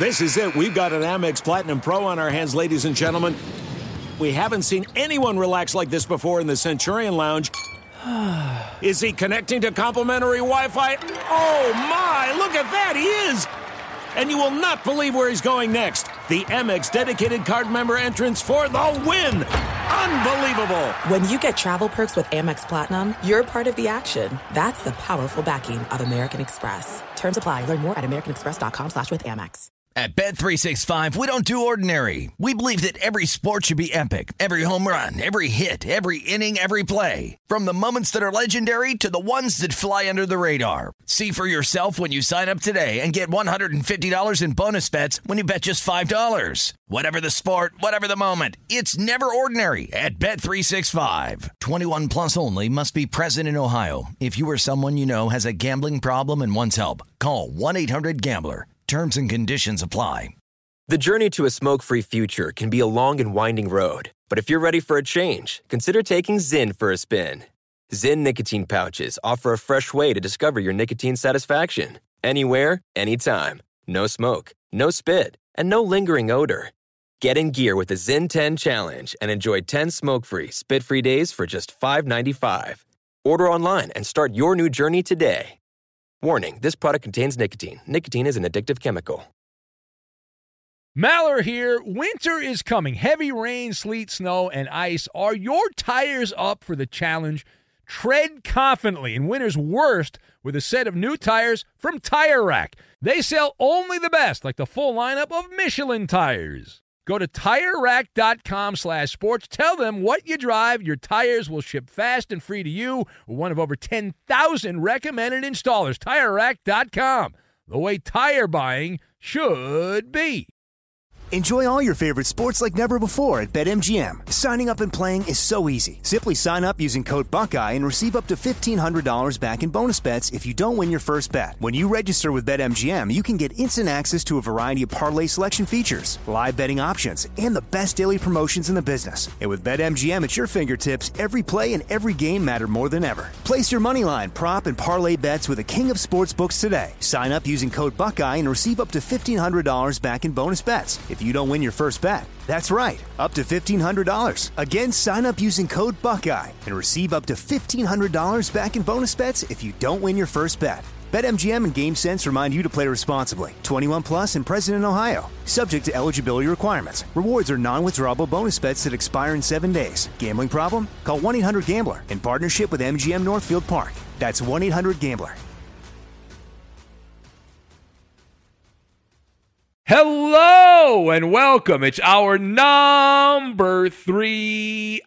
This is it. We've got an Amex Platinum Pro on our hands, ladies and gentlemen. We haven't seen anyone relax like this before in the Centurion Lounge. Is he connecting to complimentary Wi-Fi? Oh, my. Look at that. He is. And you will not believe where he's going next. The Amex dedicated card member entrance for the win. Unbelievable. When you get travel perks with Amex Platinum, you're part of the action. That's the powerful backing of American Express. Terms apply. Learn more at americanexpress.com/withAmex. At Bet365, we don't do ordinary. We believe that every sport should be epic. Every home run, every hit, every inning, every play. From the moments that are legendary to the ones that fly under the radar. See for yourself when you sign up today and get $150 in bonus bets when you bet just $5. Whatever the sport, whatever the moment, it's never ordinary at Bet365. 21 plus only. Must be present in Ohio. If you or someone you know has a gambling problem and wants help, call 1-800-GAMBLER. Terms and conditions apply. The journey to a smoke-free future can be a long and winding road. But if you're ready for a change, consider taking Zyn for a spin. Zyn nicotine pouches offer a fresh way to discover your nicotine satisfaction. Anywhere, anytime. No smoke, no spit, and no lingering odor. Get in gear with the Zyn 10 Challenge and enjoy 10 smoke-free, spit-free days for just $5.95. Order online and start your new journey today. Warning, this product contains nicotine. Nicotine is an addictive chemical. Maller here. Winter is coming. Heavy rain, sleet, snow, and ice. Are your tires up for the challenge? Tread confidently in winter's worst with a set of new tires from Tire Rack. They sell only the best, like the full lineup of Michelin tires. Go to TireRack.com/sports. Tell them what you drive. Your tires will ship fast and free to you. One of over 10,000 recommended installers. TireRack.com. The way tire buying should be. Enjoy all your favorite sports like never before at BetMGM. Signing up and playing is so easy. Simply sign up using code Buckeye and receive up to $1,500 back in bonus bets if you don't win your first bet. When you register with BetMGM, you can get instant access to a variety of parlay selection features, live betting options, and the best daily promotions in the business. And with BetMGM at your fingertips, every play and every game matter more than ever. Place your moneyline, prop, and parlay bets with the king of sportsbooks today. Sign up using code Buckeye and receive up to $1,500 back in bonus bets if you don't win your first bet. That's right, up to $1,500. Again, sign up using code Buckeye and receive up to $1,500 back in bonus bets if you don't win your first bet. BetMGM and GameSense remind you to play responsibly. 21 plus and present in Ohio. Subject to eligibility requirements. Rewards are non-withdrawable bonus bets that expire in 7 days. Gambling problem? Call 1-800-GAMBLER in partnership with MGM Northfield Park. That's 1-800-GAMBLER. Hello and welcome. It's our number three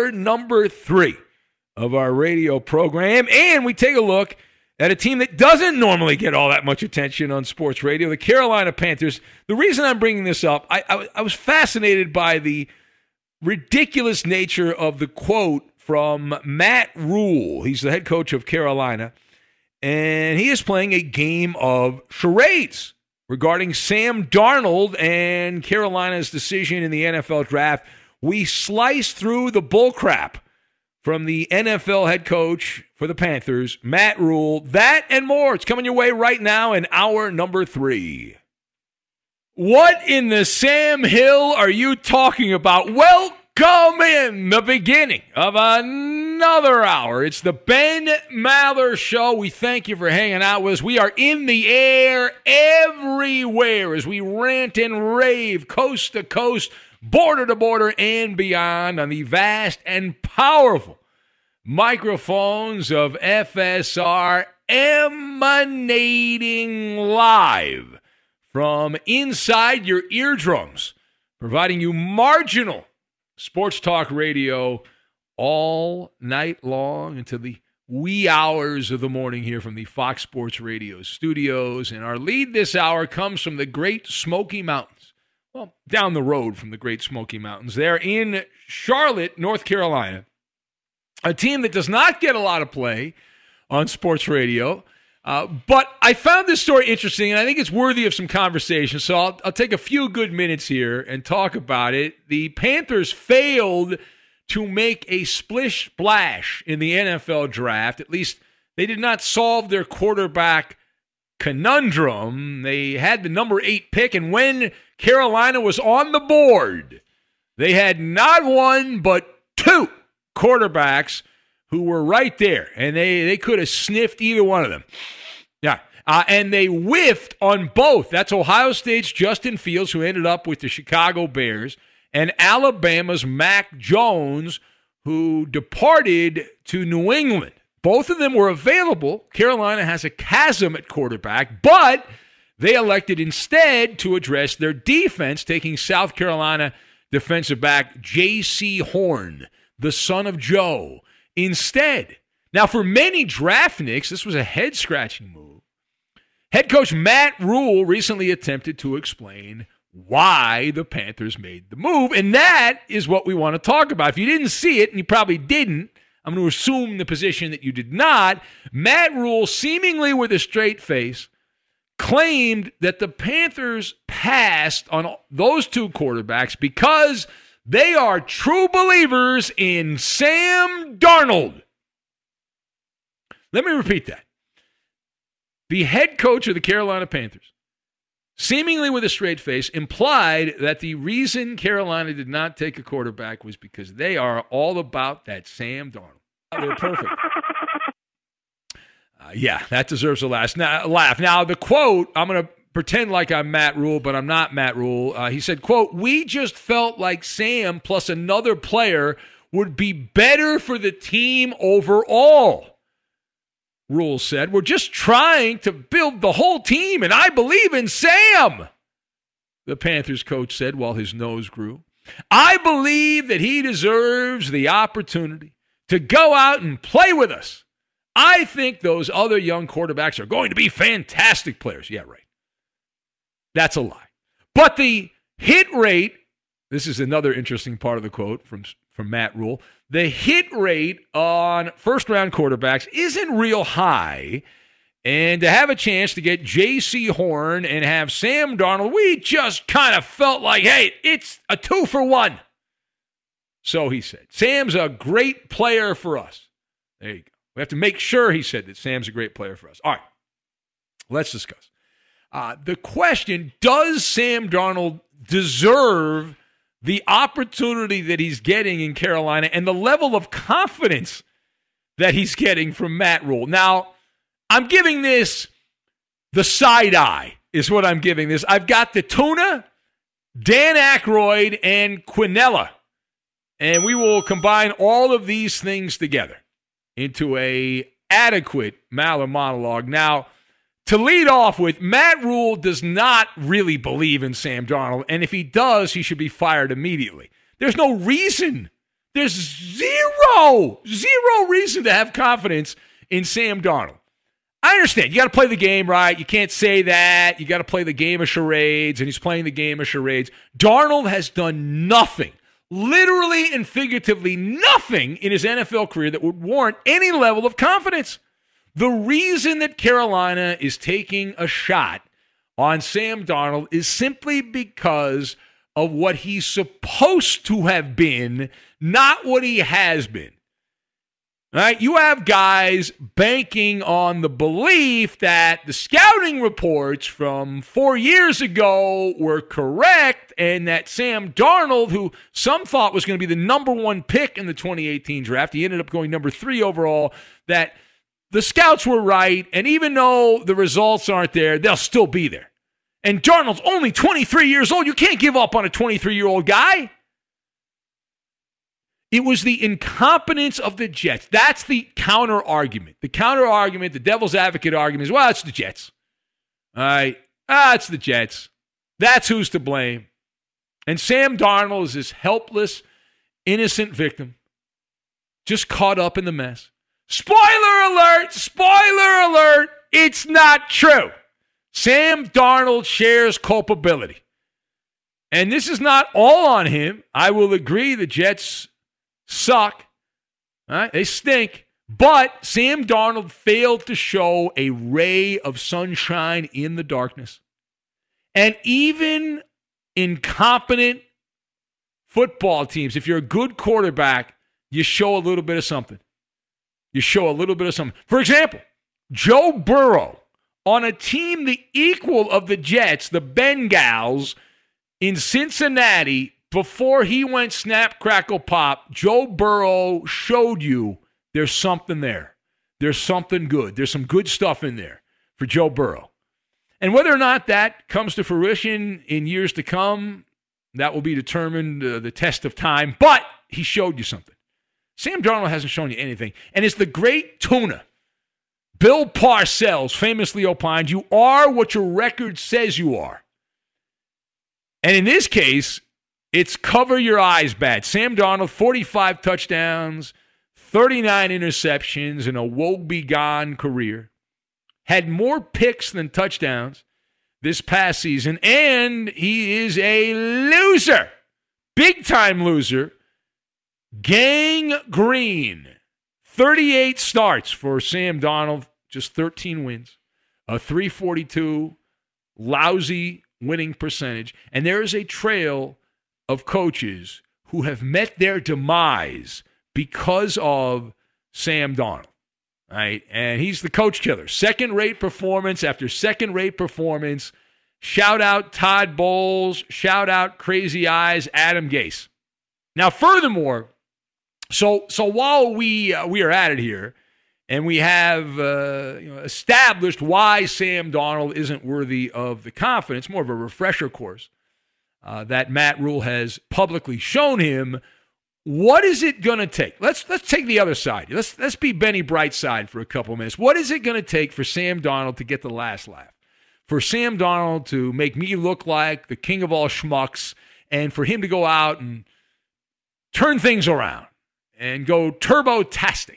of our radio program. And we take a look at a team that doesn't normally get all that much attention on sports radio, the Carolina Panthers. The reason I'm bringing this up, I was fascinated by the ridiculous nature of the quote from Matt Rule. He's the head coach of Carolina, and he is playing a game of charades regarding Sam Darnold and Carolina's decision in the NFL draft. We slice through the bullcrap from the NFL head coach for the Panthers, Matt Rule. That and more. It's coming your way right now in hour number 3. What in the Sam Hill are you talking about? Welcome in the beginning of another hour. It's the Ben Maller Show. We thank you for hanging out with us. We are in the air everywhere as we rant and rave coast to coast, border to border, and beyond on the vast and powerful microphones of FSR, emanating live from inside your eardrums, providing you marginal sports talk radio all night long into the wee hours of the morning here from the Fox Sports Radio studios. And our lead this hour comes from the Great Smoky Mountains. Well, down the road from the Great Smoky Mountains. They're in Charlotte, North Carolina, a team that does not get a lot of play on sports radio. But I found this story interesting, and I think it's worthy of some conversation. So I'll take a few good minutes here and talk about it. The Panthers failed to make a splish splash in the NFL draft. At least they did not solve their quarterback conundrum. They had the number 8 pick, and when Carolina was on the board, they had not one but 2 quarterbacks who were right there, and they could have sniffed either one of them. Yeah, and they whiffed on both. That's Ohio State's Justin Fields, who ended up with the Chicago Bears, and Alabama's Mac Jones, who departed to New England. Both of them were available. Carolina has a chasm at quarterback, but they elected instead to address their defense, taking South Carolina defensive back J.C. Horn, the son of Joe, instead. Now, for many draftniks, this was a head-scratching move. Head coach Matt Rule recently attempted to explain why the Panthers made the move, and that is what we want to talk about. If you didn't see it, and you probably didn't, I'm going to assume the position that you did not. Matt Rule, seemingly with a straight face, claimed that the Panthers passed on those 2 quarterbacks because they are true believers in Sam Darnold. Let me repeat that. The head coach of the Carolina Panthers, seemingly with a straight face, implied that the reason Carolina did not take a quarterback was because they are all about that Sam Darnold. They're perfect. Yeah, that deserves a laugh. Now, the quote, I'm going to pretend like I'm Matt Rule, but I'm not Matt Rule. He said, quote, "We just felt like Sam plus another player would be better for the team overall." Rule said, "We're just trying to build the whole team, and I believe in Sam," the Panthers coach said while his nose grew. "I believe that he deserves the opportunity to go out and play with us. I think those other young quarterbacks are going to be fantastic players." Yeah, right. That's a lie. But the hit rate, this is another interesting part of the quote from Matt Rule, the hit rate on first-round quarterbacks isn't real high. And to have a chance to get J.C. Horn and have Sam Darnold, we just kind of felt like, hey, it's a 2-for-1. So he said, Sam's a great player for us. There you go. We have to make sure, he said, that Sam's a great player for us. All right, let's discuss. The question, does Sam Darnold deserve the opportunity that he's getting in Carolina and the level of confidence that he's getting from Matt Rule? Now, I'm giving this the side eye is what I'm giving this. I've got the tuna, Dan Aykroyd, and Quinella. And we will combine all of these things together into a adequate Maller monologue. Now, to lead off with, Matt Rule does not really believe in Sam Darnold, and if he does, he should be fired immediately. There's no reason. There's zero reason to have confidence in Sam Darnold. I understand. You got to play the game right. You can't say that. You got to play the game of charades, and he's playing the game of charades. Darnold has done nothing, literally and figuratively nothing in his NFL career that would warrant any level of confidence. The reason that Carolina is taking a shot on Sam Darnold is simply because of what he's supposed to have been, not what he has been. All right? You have guys banking on the belief that the scouting reports from 4 years ago were correct and that Sam Darnold, who some thought was going to be the number 1 pick in the 2018 draft, he ended up going number 3 overall, that the scouts were right, and even though the results aren't there, they'll still be there. And Darnold's only 23 years old. You can't give up on a 23-year-old guy. It was the incompetence of the Jets. That's the counter-argument. The counter-argument, the devil's advocate argument is, well, it's the Jets. All right? It's the Jets. That's who's to blame. And Sam Darnold is this helpless, innocent victim, just caught up in the mess. Spoiler alert! Spoiler alert! It's not true. Sam Darnold shares culpability. And this is not all on him. I will agree the Jets suck. All right? They stink. But Sam Darnold failed to show a ray of sunshine in the darkness. And even incompetent football teams, if you're a good quarterback, you show a little bit of something. You show a little bit of something. For example, Joe Burrow on a team the equal of the Jets, the Bengals, in Cincinnati, before he went snap, crackle, pop, Joe Burrow showed you there's something there. There's something good. There's some good stuff in there for Joe Burrow. And whether or not that comes to fruition in years to come, that will be determined, the test of time. But he showed you something. Sam Darnold hasn't shown you anything. And it's the great tuna. Bill Parcells famously opined, you are what your record says you are. And in this case, it's cover your eyes bad. Sam Darnold, 45 touchdowns, 39 interceptions in a woe-begone career. Had more picks than touchdowns this past season, and he is a loser. Big-time loser. Gang green. 38 starts for Sam Darnold, just 13 wins. A 342 lousy winning percentage. And there is a trail of coaches who have met their demise because of Sam Darnold. Right? And he's the coach killer. Second-rate performance after second-rate performance. Shout out Todd Bowles. Shout out Crazy Eyes Adam Gase. Now, furthermore, so while we are at it here, and we have established why Sam Darnold isn't worthy of the confidence, more of a refresher course that Matt Rule has publicly shown him. What is it going to take? Let's take the other side. Let's be Benny Brightside for a couple minutes. What is it going to take for Sam Darnold to get the last laugh? For Sam Darnold to make me look like the king of all schmucks, and for him to go out and turn things around and go turbo-tastic.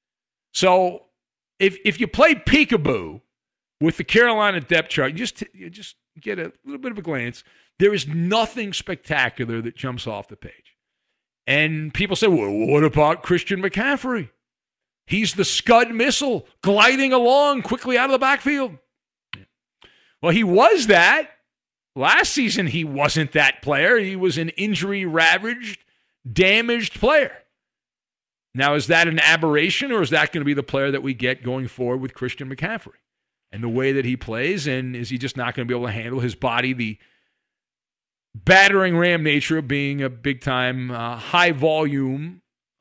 So if you play peekaboo with the Carolina depth chart, you just get a little bit of a glance. There is nothing spectacular that jumps off the page. And people say, well, what about Christian McCaffrey? He's the Scud missile gliding along quickly out of the backfield. Well, he was that. Last season, he wasn't that player. He was an injury-ravaged, damaged player. Now, is that an aberration, or is that going to be the player that we get going forward with Christian McCaffrey and the way that he plays? And is he just not going to be able to handle his body, the battering ram nature of being a big-time, high-volume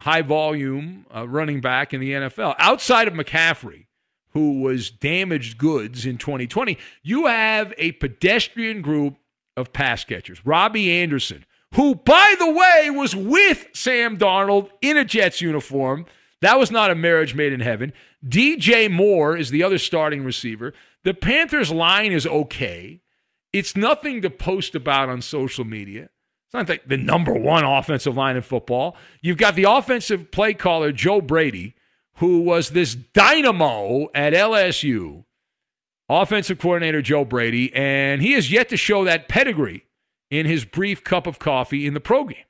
running back in the NFL? Outside of McCaffrey, who was damaged goods in 2020, you have a pedestrian group of pass catchers. Robbie Anderson, who, by the way, was with Sam Darnold in a Jets uniform. That was not a marriage made in heaven. DJ Moore is the other starting receiver. The Panthers' line is okay. It's nothing to post about on social media. It's not like the number one offensive line in football. You've got the offensive play caller, Joe Brady, who was this dynamo at LSU, offensive coordinator Joe Brady, and he has yet to show that pedigree in his brief cup of coffee in the pro game.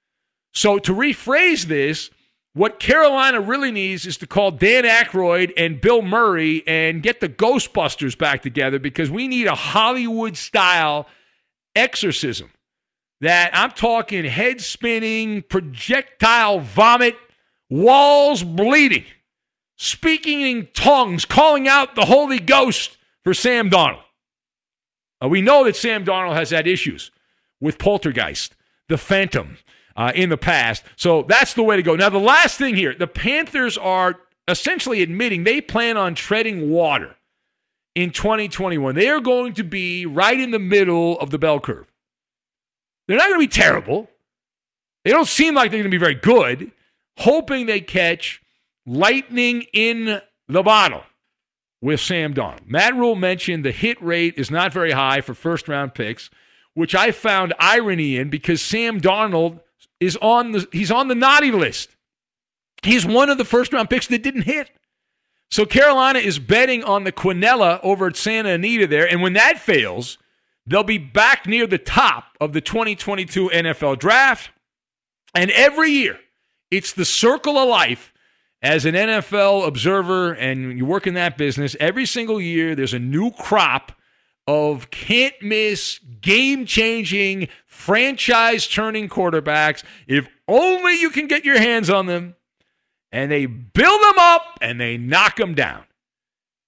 So to rephrase this, what Carolina really needs is to call Dan Aykroyd and Bill Murray and get the Ghostbusters back together, because we need a Hollywood-style exorcism. That I'm talking head spinning, projectile vomit, walls bleeding, speaking in tongues, calling out the Holy Ghost for Sam Darnold. We know that Sam Darnold has had issues with Poltergeist, the Phantom, in the past. So that's the way to go. Now, the last thing here, the Panthers are essentially admitting they plan on treading water in 2021. They are going to be right in the middle of the bell curve. They're not going to be terrible. They don't seem like they're going to be very good, hoping they catch lightning in the bottle with Sam Darnold. Matt Rule mentioned the hit rate is not very high for first-round picks, which I found irony in, because Sam Darnold is on the naughty list. He's one of the first-round picks that didn't hit. So Carolina is betting on the Quinella over at Santa Anita there, and when that fails, they'll be back near the top of the 2022 NFL Draft. And every year, it's the circle of life as an NFL observer, and you work in that business. Every single year, there's a new crop of can't-miss, game-changing, franchise-turning quarterbacks. If only you can get your hands on them, and they build them up, and they knock them down.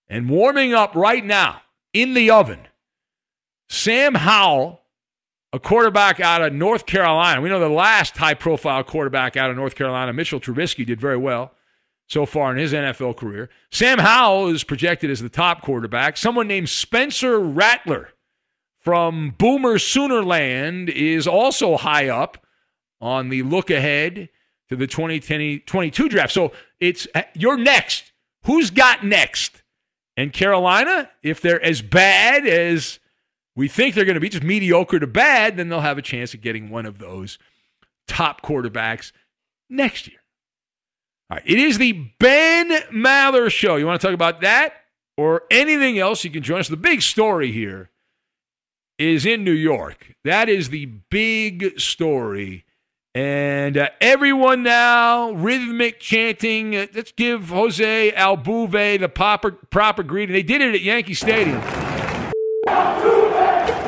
And warming up right now in the oven, Sam Howell, a quarterback out of North Carolina. We know the last high-profile quarterback out of North Carolina, Mitchell Trubisky, did very well so far in his NFL career. Sam Howell is projected as the top quarterback. Someone named Spencer Rattler from Boomer Soonerland is also high up on the look ahead to the 2022 draft. So it's you're next. Who's got next? And Carolina, if they're as bad as we think they're going to be, just mediocre to bad, then they'll have a chance of getting one of those top quarterbacks next year. All right, it is the Ben Maller Show. You want to talk about that or anything else, you can join us. The big story here is in New York. That is the big story. And everyone now, rhythmic chanting, let's give Jose Altuve the proper greeting. They did it at Yankee Stadium. Altuve!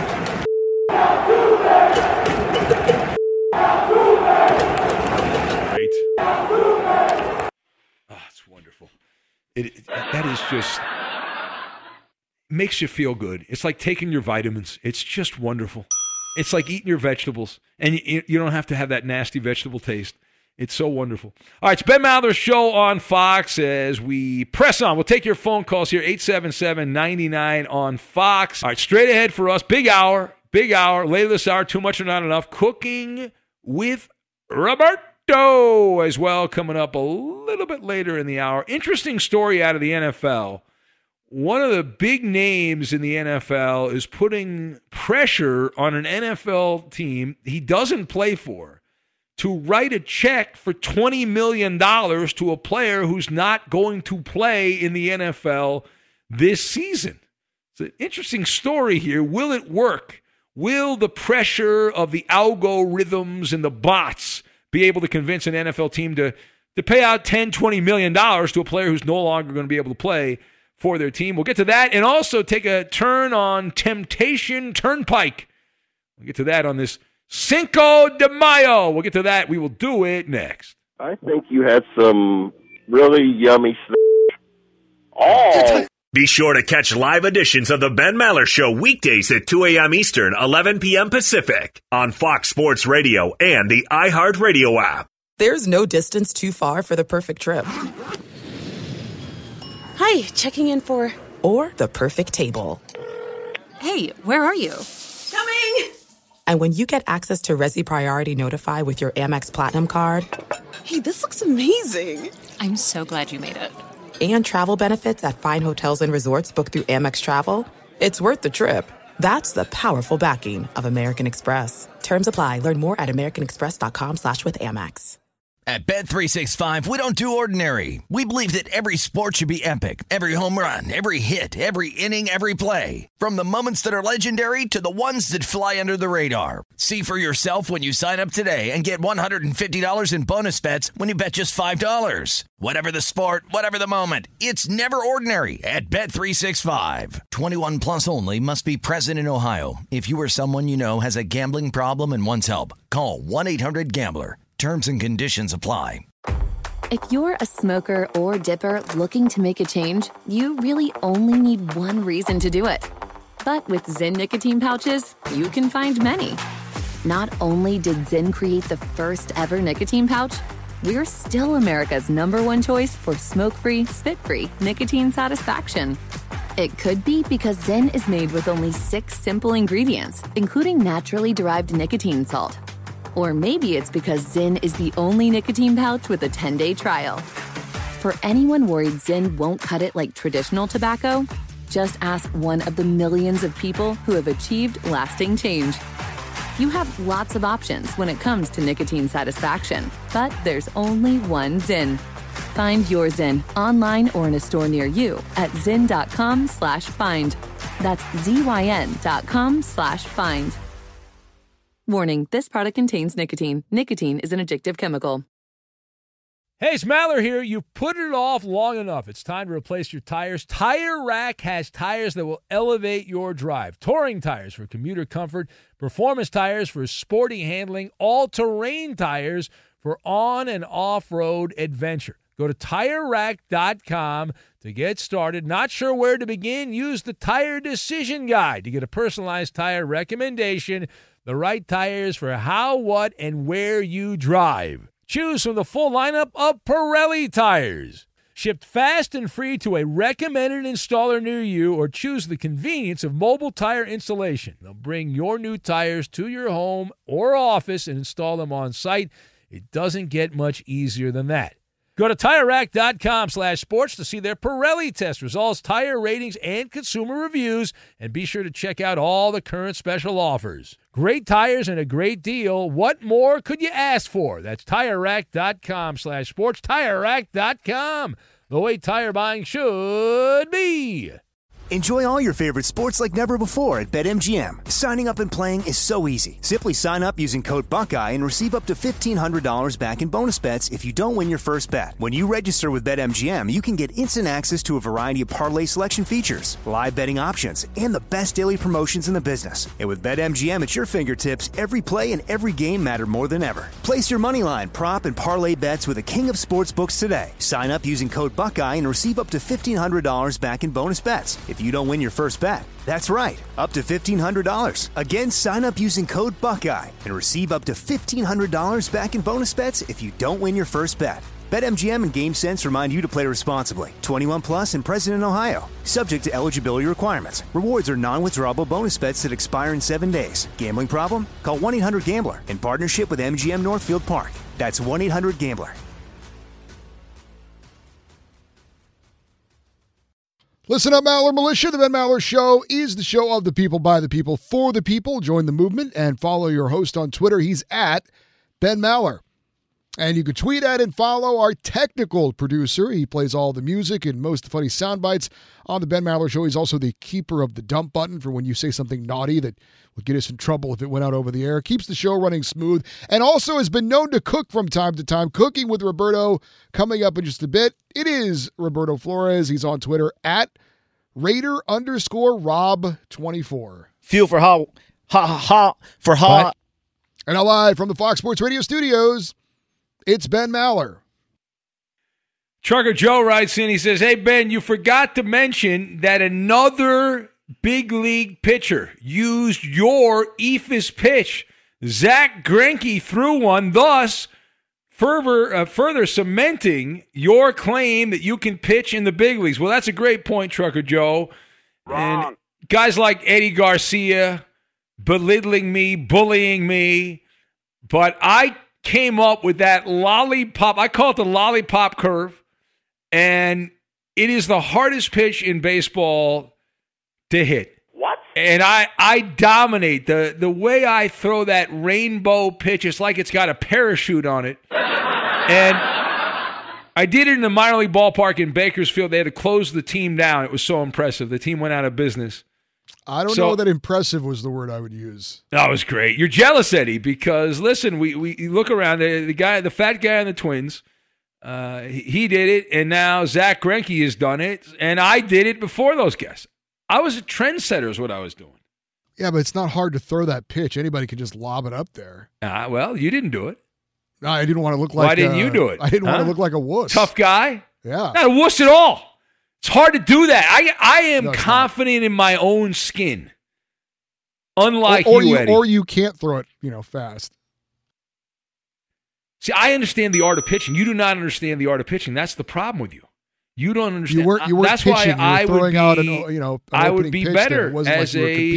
Altuve! Altuve! Great. Altuve! Oh, it's wonderful. That is just, makes you feel good. It's like taking your vitamins. It's just wonderful. It's like eating your vegetables, and you don't have to have that nasty vegetable taste. It's so wonderful. All right, it's Ben Maller's Show on Fox as we press on. We'll take your phone calls here, 877-99 on Fox. All right, straight ahead for us, big hour. Later this hour, Too Much or Not Enough, Cooking with Roberto as well, coming up a little bit later in the hour. Interesting story out of the NFL. One of the big names in the NFL is putting pressure on an NFL team he doesn't play for to write a check for $20 million to a player who's not going to play in the NFL this season. It's an interesting story here. Will it work? Will the pressure of the algorithms and the bots be able to convince an NFL team to pay out $10, $20 million to a player who's no longer going to be able to play for their team? We'll get to that and also take a turn on Temptation Turnpike. We'll get to that on this Cinco de Mayo. We'll get to that. We will do it next. I think you had some really yummy Oh! Be sure to catch live editions of the Ben Maller Show weekdays at 2 a.m. Eastern, 11 p.m. Pacific on Fox Sports Radio and the iHeartRadio app. There's no distance too far for the perfect trip. Hi, checking in for... Or the perfect table. Hey, where are you? Coming! And when you get access to Resi Priority Notify with your Amex Platinum card... Hey, this looks amazing! I'm so glad you made it. And travel benefits at fine hotels and resorts booked through Amex Travel, it's worth the trip. That's the powerful backing of American Express. Terms apply. Learn more at americanexpress.com/withAmex. At Bet365, we don't do ordinary. We believe that every sport should be epic. Every home run, every hit, every inning, every play. From the moments that are legendary to the ones that fly under the radar. See for yourself when you sign up today and get $150 in bonus bets when you bet just $5. Whatever the sport, whatever the moment, it's never ordinary at Bet365. 21 plus only. Must be present in Ohio. If you or someone you know has a gambling problem and wants help, call 1-800-GAMBLER. Terms and conditions apply. If you're a smoker or dipper looking to make a change, you really only need one reason to do it. But with Zyn nicotine pouches, you can find many. Not only did Zyn create the first ever nicotine pouch, we're still America's #1 choice for smoke-free, spit-free nicotine satisfaction. It could be because Zyn is made with only 6 simple ingredients, including naturally derived nicotine salt. Or maybe it's because Zyn is the only nicotine pouch with a 10-day trial. For anyone worried Zyn won't cut it like traditional tobacco, just ask one of the millions of people who have achieved lasting change. You have lots of options when it comes to nicotine satisfaction, but there's only one Zyn. Find your Zyn online or in a store near you at zyn.com/find. That's ZYN.com/find. Warning, this product contains nicotine. Nicotine is an addictive chemical. Hey, it's Maller here. You've put it off long enough. It's time to replace your tires. Tire Rack has tires that will elevate your drive. Touring tires for commuter comfort, performance tires for sporty handling, all-terrain tires for on- and off-road adventure. Go to TireRack.com to get started. Not sure where to begin? Use the Tire Decision Guide to get a personalized tire recommendation, the right tires for how, what, and where you drive. Choose from the full lineup of Pirelli tires. Shipped fast and free to a recommended installer near you, or choose the convenience of mobile tire installation. They'll bring your new tires to your home or office and install them on site. It doesn't get much easier than that. Go to TireRack.com/sports to see their Pirelli test results, tire ratings, and consumer reviews, and be sure to check out all the current special offers. Great tires and a great deal. What more could you ask for? That's TireRack.com/sports. TireRack.com, the way tire buying should be. Enjoy all your favorite sports like never before at BetMGM. Signing up and playing is so easy. Simply sign up using code Buckeye and receive up to $1,500 back in bonus bets if you don't win your first bet. When you register with BetMGM, you can get instant access to a variety of parlay selection features, live betting options, and the best daily promotions in the business. And with BetMGM at your fingertips, every play and every game matter more than ever. Place your moneyline, prop, and parlay bets with the king of sportsbooks today. Sign up using code Buckeye and receive up to $1,500 back in bonus bets if you don't win your first bet. That's right, up to $1,500. Again, sign up using code Buckeye and receive up to $1,500 back in bonus bets if you don't win your first bet. BetMGM and GameSense remind you to play responsibly. 21 plus and present in Ohio. Subject to eligibility requirements. Rewards are non-withdrawable bonus bets that expire in 7 days. Gambling problem? Call 1-800-GAMBLER in partnership with MGM Northfield Park. That's 1-800-GAMBLER. Listen up, Maller Militia. The Ben Maller Show is the show of the people, by the people, for the people. Join the movement and follow your host on Twitter. He's at Ben Maller. And you can tweet at and follow our technical producer. He plays all the music and most of the funny sound bites on the Ben Maller Show. He's also the keeper of the dump button for when you say something naughty that would get us in trouble if it went out over the air. Keeps the show running smooth and also has been known to cook from time to time. Cooking with Roberto coming up in just a bit. It is Roberto Flores. He's on Twitter at Raider_Rob24. Feel for hot. And now live from the Fox Sports Radio studios, it's Ben Maller. Trucker Joe writes in, he says, hey, Ben, you forgot to mention that another big league pitcher used your eephus pitch. Zach Greinke threw one, thus further cementing your claim that you can pitch in the big leagues. Well, that's a great point, Trucker Joe. Wrong. And guys like Eddie Garcia belittling me, bullying me, but I came up with that lollipop. I call it the lollipop curve, and it is the hardest pitch in baseball to hit. What? And I dominate. The way I throw that rainbow pitch, it's like it's got a parachute on it. And I did it in the minor league ballpark in Bakersfield. They had to close the team down. It was so impressive. The team went out of business. I don't know that impressive was the word I would use. That was great. You're jealous, Eddie, because listen, we look around. The fat guy on the Twins, he did it, and now Zach Greinke has done it, and I did it before those guys. I was a trendsetter is what I was doing. Yeah, but it's not hard to throw that pitch. Anybody can just lob it up there. Well, you didn't do it. No, I didn't want to look like. Why didn't you do it? I didn't want to look like a wuss. Tough guy? Yeah. Not a wuss at all. It's hard to do that. I am confident in my own skin. Unlike you, Eddie. Or you can't throw it, fast. See, I understand the art of pitching. You do not understand the art of pitching. That's the problem with you. You don't understand. You weren't That's pitching. why you were throwing out I would be better as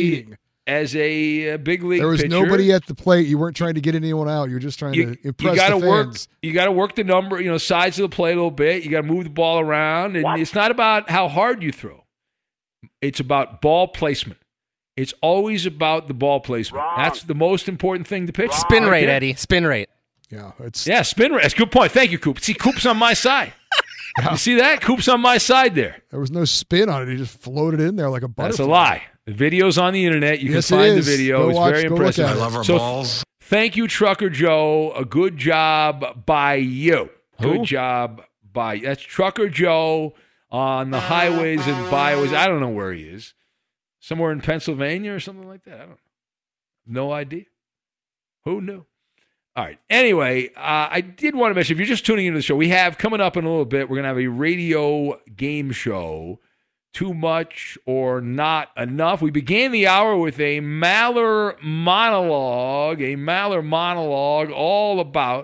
a big league pitcher. There was nobody at the plate. You weren't trying to get anyone out. You were just trying to impress the fans. You got to work the number, sides of the plate a little bit. You got to move the ball around, and it's not about how hard you throw. It's about ball placement. It's always about the ball placement. Wrong. That's the most important thing to pitch. Spin rate, Eddie. Spin rate. Yeah, spin rate. That's a good point. Thank you, Coop. See, Coop's on my side. You see that? Coop's on my side there. There was no spin on it. He just floated in there like a butterfly. That's a lie. The video's on the internet. You can find the video. It's very impressive. I love our balls. Thank you, Trucker Joe. A good job by you. Good job by you. That's Trucker Joe on the highways and byways. I don't know where he is. Somewhere in Pennsylvania or something like that. I don't know. No idea. Who knew? All right. Anyway, I did want to mention, if you're just tuning into the show, we have coming up in a little bit, we're going to have a radio game show, Too Much or Not Enough. We began the hour with a Maller monologue, all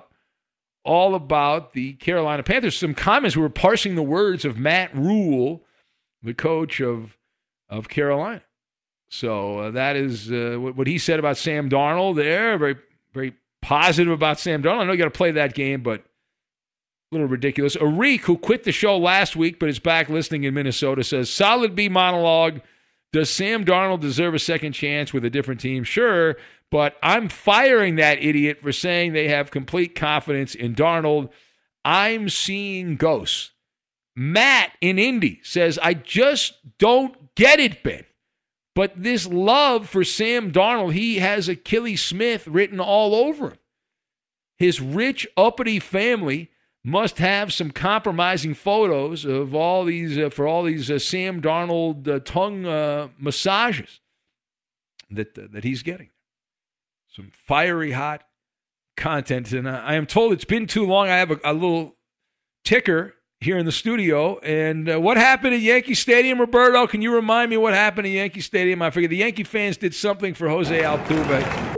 about the Carolina Panthers. Some comments, we were parsing the words of Matt Rule, the coach of Carolina. So that is what he said about Sam Darnold there. Very, very positive about Sam Darnold. I know you got to play that game, but a little ridiculous. Arik, who quit the show last week but is back listening in Minnesota, says, solid B monologue. Does Sam Darnold deserve a second chance with a different team? Sure, but I'm firing that idiot for saying they have complete confidence in Darnold. I'm seeing ghosts. Matt in Indy says, I just don't get it, Ben. But this love for Sam Darnold, he has Achilles Smith written all over him. His rich, uppity family must have some compromising photos of all these Sam Darnold tongue massages that he's getting. Some fiery hot content, and I am told it's been too long. I have a little ticker here in the studio. And what happened at Yankee Stadium, Roberto? Can you remind me what happened at Yankee Stadium? I figured the Yankee fans did something for Jose Altuve.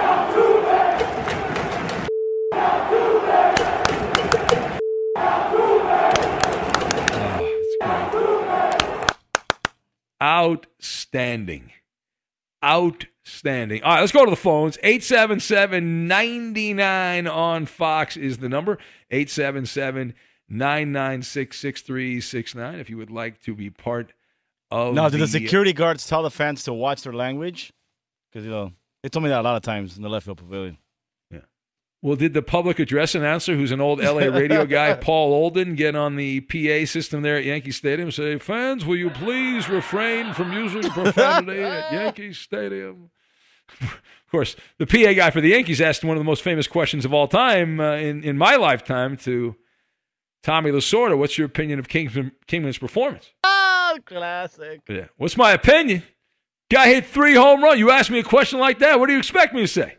Outstanding. All right, let's go to the phones. 877-99 on Fox is the number. 877-996-6369 if you would like to be part of Now, do the security guards tell the fans to watch their language? Because, they told me that a lot of times in the left field pavilion. Yeah. Well, did the public address announcer, who's an old L.A. radio guy, Paul Olden, get on the PA system there at Yankee Stadium and say, fans, will you please refrain from using profanity at Yankee Stadium? Of course, the PA guy for the Yankees asked one of the most famous questions of all time in my lifetime to Tommy Lasorda. What's your opinion of Kingman's performance? Oh, classic. Yeah. What's my opinion? Guy hit 3 home runs. You ask me a question like that, what do you expect me to say?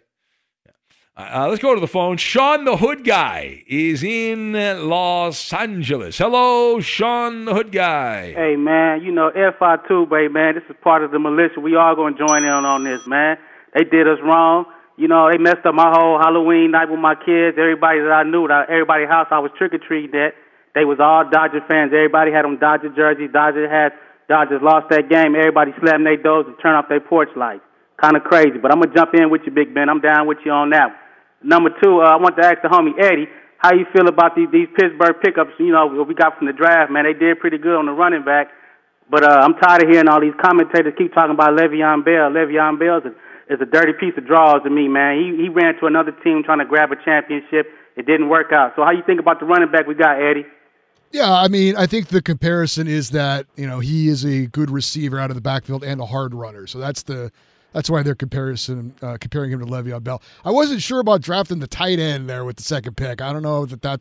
Let's go to the phone. Sean the Hood Guy is in Los Angeles. Hello, Sean the Hood Guy. Hey, man, FI2, baby, man, this is part of the militia. We all going to join in on this, man. They did us wrong. They messed up my whole Halloween night with my kids. Everybody that I knew, everybody's house I was trick-or-treating at, they was all Dodger fans. Everybody had them Dodger jerseys, Dodger hats. Dodgers lost that game. Everybody slammed their doors and turned off their porch lights. Kind of crazy, but I'm going to jump in with you, Big Ben. I'm down with you on that one. Number 2, I want to ask the homie Eddie, how you feel about these Pittsburgh pickups, we got from the draft, man. They did pretty good on the running back, but I'm tired of hearing all these commentators keep talking about Le'Veon Bell. Le'Veon Bell is a dirty piece of draws to me, man. He ran to another team trying to grab a championship. It didn't work out. So how you think about the running back we got, Eddie? Yeah, I mean, I think the comparison is that, he is a good receiver out of the backfield and a hard runner. So that's why they're comparing him to Le'Veon Bell. I wasn't sure about drafting the tight end there with the second pick. I don't know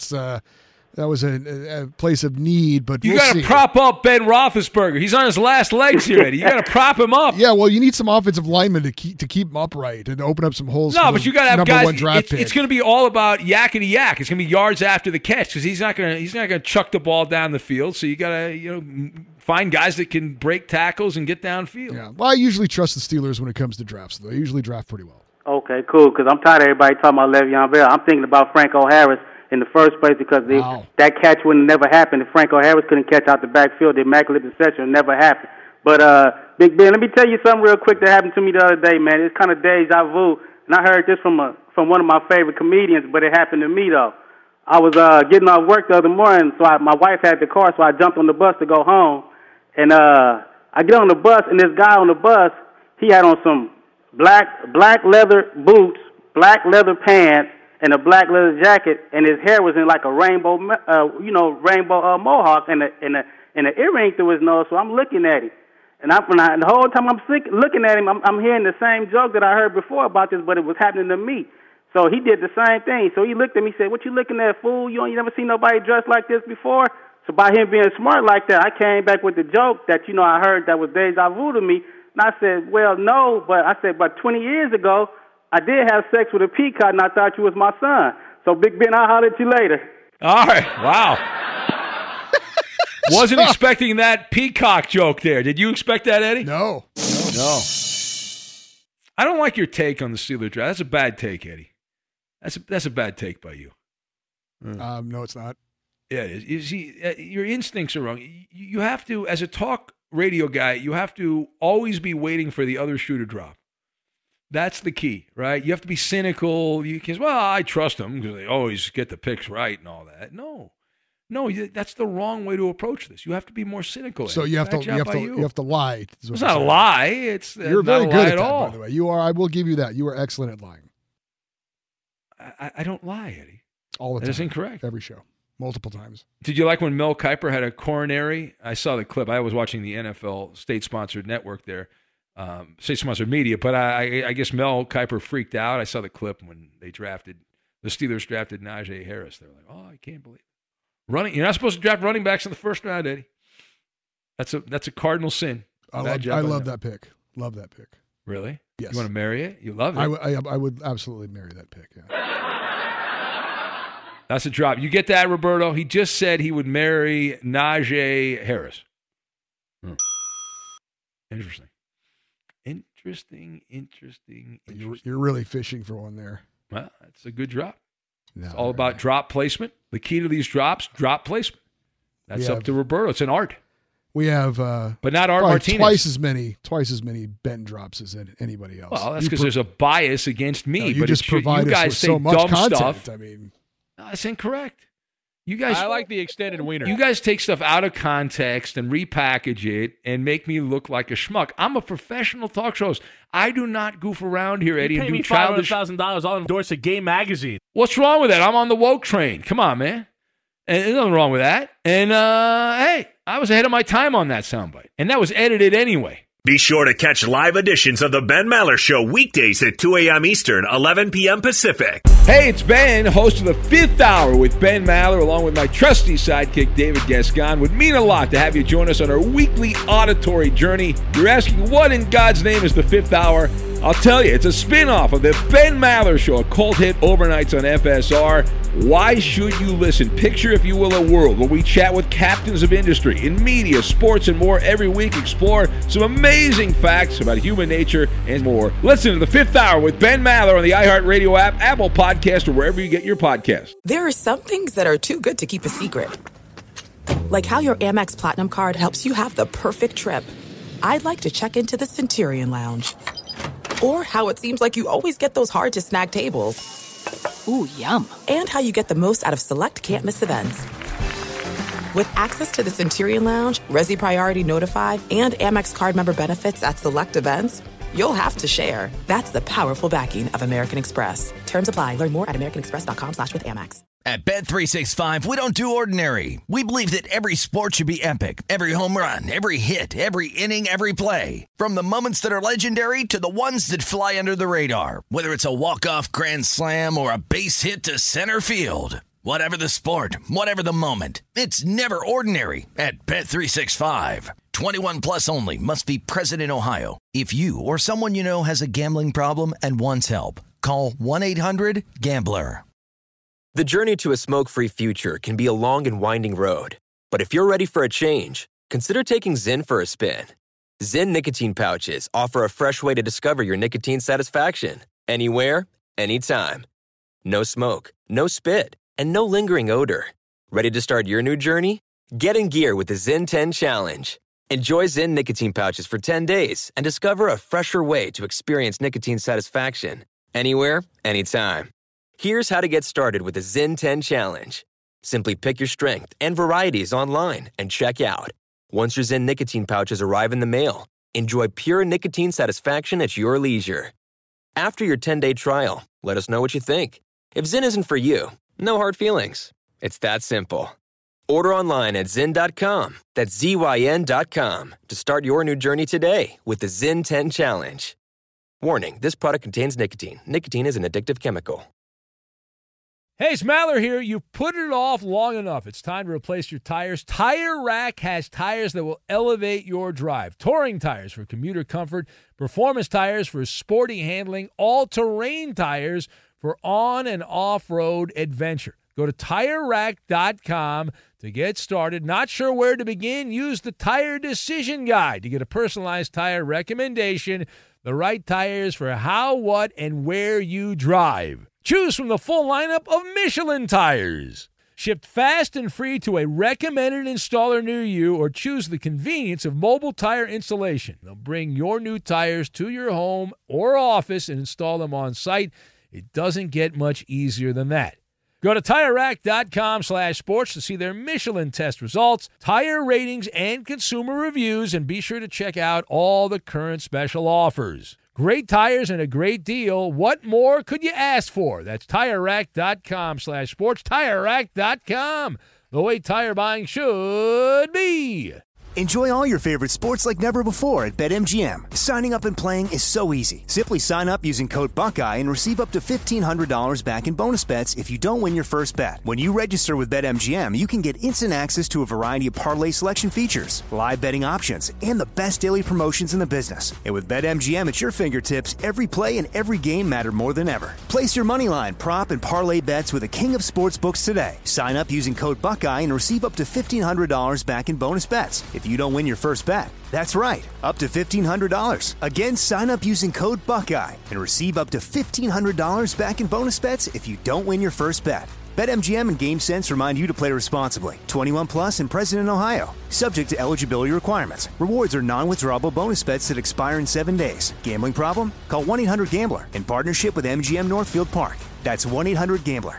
that was a place of need, but you got to prop up Ben Roethlisberger. He's on his last legs here, Eddie. You got to prop him up. Yeah, well, you need some offensive linemen to keep him upright and open up some holes. No, but you got to have guys. It's going to be all about yakety yak. It's going to be yards after the catch because he's not going to chuck the ball down the field. So you got to find guys that can break tackles and get downfield. Yeah, well, I usually trust the Steelers when it comes to drafts. They usually draft pretty well. Okay, cool. Because I'm tired of everybody talking about Le'Veon Bell. I'm thinking about Franco Harris in the first place because that catch would have never happened if Franco Harris couldn't catch out the backfield. The immaculate deception never happened. But, Big Ben, let me tell you something real quick that happened to me the other day, man. It's kind of deja vu. And I heard this from one of my favorite comedians, but it happened to me, though. I was getting off work the other morning, so my wife had the car, so I jumped on the bus to go home. And I get on the bus, and this guy on the bus, he had on some black leather boots, black leather pants, and a black leather jacket, and his hair was in like a rainbow mohawk, and an earring through his nose. So I'm looking at him, and the whole time I'm looking at him, I'm hearing the same joke that I heard before about this, but it was happening to me. So he did the same thing. So he looked at me and said, "What you looking at, fool? You never seen nobody dressed like this before?" So by him being smart like that, I came back with the joke that I heard that was deja vu to me. And I said, well, no, but 20 years ago, I did have sex with a peacock, and I thought you was my son. So, Big Ben, I'll holler at you later. All right. Wow. Wasn't expecting that peacock joke there. Did you expect that, Eddie? No. I don't like your take on the Steelers draft. That's a bad take, Eddie. That's a bad take by you. No, it's not. Yeah, it is. You see, your instincts are wrong. You have to, as a talk radio guy, you have to always be waiting for the other shoe to drop. That's the key, right? You have to be cynical. You can, well, I trust them because they always get the picks right and all that. No, that's the wrong way to approach this. You have to be more cynical. So you have to lie. It's not a lie. You're not very a good lie at that, all. by the way. You are. I will give you that. You are excellent at lying. I don't lie, Eddie. All the time. That's incorrect. Every show. Multiple times. Did you like when Mel Kiper had a coronary? I saw the clip. I was watching the NFL state-sponsored network there, state-sponsored media, but I guess Mel Kiper freaked out. I saw the clip when the Steelers drafted Najee Harris. They were like, oh, I can't believe it. You're not supposed to draft running backs in the first round, Eddie. That's a cardinal sin. I love that pick. Love that pick. Really? Yes. You want to marry it? You love it? I would absolutely marry that pick, yeah. That's a drop. You get that, Roberto? He just said he would marry Najee Harris. Interesting. You're really fishing for one there. Well, that's a good drop. No, it's all about drop placement. The key to these drops, drop placement. That's up to Roberto. It's an art. We have, but not Art Martinez. Twice as many Ben drops as anybody else. Well, that's because there's a bias against me. You but just provide you guys us with say so much dumb content. stuff. I mean, no, that's incorrect. You guys, I like the extended wiener. You guys take stuff out of context and repackage it and make me look like a schmuck. I'm a professional talk show host. I do not goof around here, Eddie, and do childish. $500,000. I'll endorse a gay magazine. What's wrong with that? I'm on the woke train. Come on, man. And there's nothing wrong with that. And hey, I was ahead of my time on that soundbite, and that was edited anyway. Be sure to catch live editions of the Ben Maller Show weekdays at 2 a.m. Eastern, 11 p.m. Pacific. Hey, it's Ben, host of the Fifth Hour with Ben Maller, along with my trusty sidekick, David Gascon. Would mean a lot to have you join us on our weekly auditory journey. You're asking, what in God's name is the Fifth Hour? I'll tell you, it's a spin-off of the Ben Maller Show, a cult hit overnights on FSR. Why should you listen? Picture, if you will, a world where we chat with captains of industry in media, sports, and more every week. Explore some amazing facts about human nature and more. Listen to the Fifth Hour with Ben Maller on the iHeartRadio app, Apple Podcast, or wherever you get your podcasts. There are some things that are too good to keep a secret. Like how your Amex Platinum card helps you have the perfect trip. I'd like to check into the Centurion Lounge. Or how it seems like you always get those hard-to-snag tables. Ooh, yum. And how you get the most out of select can't-miss events. With access to the Centurion Lounge, Resi Priority Notified, and Amex card member benefits at select events, you'll have to share. That's the powerful backing of American Express. Terms apply. Learn more at americanexpress.com/withAmex. At Bet365, we don't do ordinary. We believe that every sport should be epic. Every home run, every hit, every inning, every play. From the moments that are legendary to the ones that fly under the radar. Whether it's a walk-off grand slam or a base hit to center field. Whatever the sport, whatever the moment. It's never ordinary at Bet365. 21 plus only. Must be present in Ohio. If you or someone you know has a gambling problem and wants help, call 1-800-GAMBLER. The journey to a smoke-free future can be a long and winding road. But if you're ready for a change, consider taking Zyn for a spin. Zyn nicotine pouches offer a fresh way to discover your nicotine satisfaction. Anywhere, anytime. No smoke, no spit, and no lingering odor. Ready to start your new journey? Get in gear with the Zyn 10 Challenge. Enjoy Zyn nicotine pouches for 10 days and discover a fresher way to experience nicotine satisfaction. Anywhere, anytime. Here's how to get started with the Zyn 10 Challenge. Simply pick your strength and varieties online and check out. Once your Zyn nicotine pouches arrive in the mail, enjoy pure nicotine satisfaction at your leisure. After your 10-day trial, let us know what you think. If Zyn isn't for you, no hard feelings. It's that simple. Order online at Zyn.com, that's ZYN.com, to start your new journey today with the Zyn 10 Challenge. Warning, this product contains nicotine. Nicotine is an addictive chemical. Hey, it's Maller here. You've put it off long enough. It's time to replace your tires. Tire Rack has tires that will elevate your drive. Touring tires for commuter comfort, performance tires for sporty handling, all-terrain tires for on- and off-road adventure. Go to TireRack.com to get started. Not sure where to begin? Use the Tire Decision Guide to get a personalized tire recommendation, the right tires for how, what, and where you drive. Choose from the full lineup of Michelin tires. Shipped fast and free to a recommended installer near you, or choose the convenience of mobile tire installation. They'll bring your new tires to your home or office and install them on site. It doesn't get much easier than that. Go to TireRack.com/sports to see their Michelin test results, tire ratings, and consumer reviews, and be sure to check out all the current special offers. Great tires and a great deal. What more could you ask for? That's TireRack.com/sports. TireRack.com, the way tire buying should be. Enjoy all your favorite sports like never before at BetMGM. Signing up and playing is so easy. Simply sign up using code Buckeye and receive up to $1,500 back in bonus bets if you don't win your first bet. When you register with BetMGM, you can get instant access to a variety of parlay selection features, live betting options, and the best daily promotions in the business. And with BetMGM at your fingertips, every play and every game matter more than ever. Place your moneyline, prop, and parlay bets with the king of sportsbooks today. Sign up using code Buckeye and receive up to $1,500 back in bonus bets if you don't win your first bet. That's right, up to $1,500. Again, sign up using code Buckeye and receive up to $1,500 back in bonus bets if you don't win your first bet. BetMGM and GameSense remind you to play responsibly. 21 plus and present in Ohio. Subject to eligibility requirements. Rewards are non-withdrawable bonus bets that expire in 7 days. Gambling problem? Call 1-800-GAMBLER in partnership with MGM Northfield Park. That's 1-800-GAMBLER.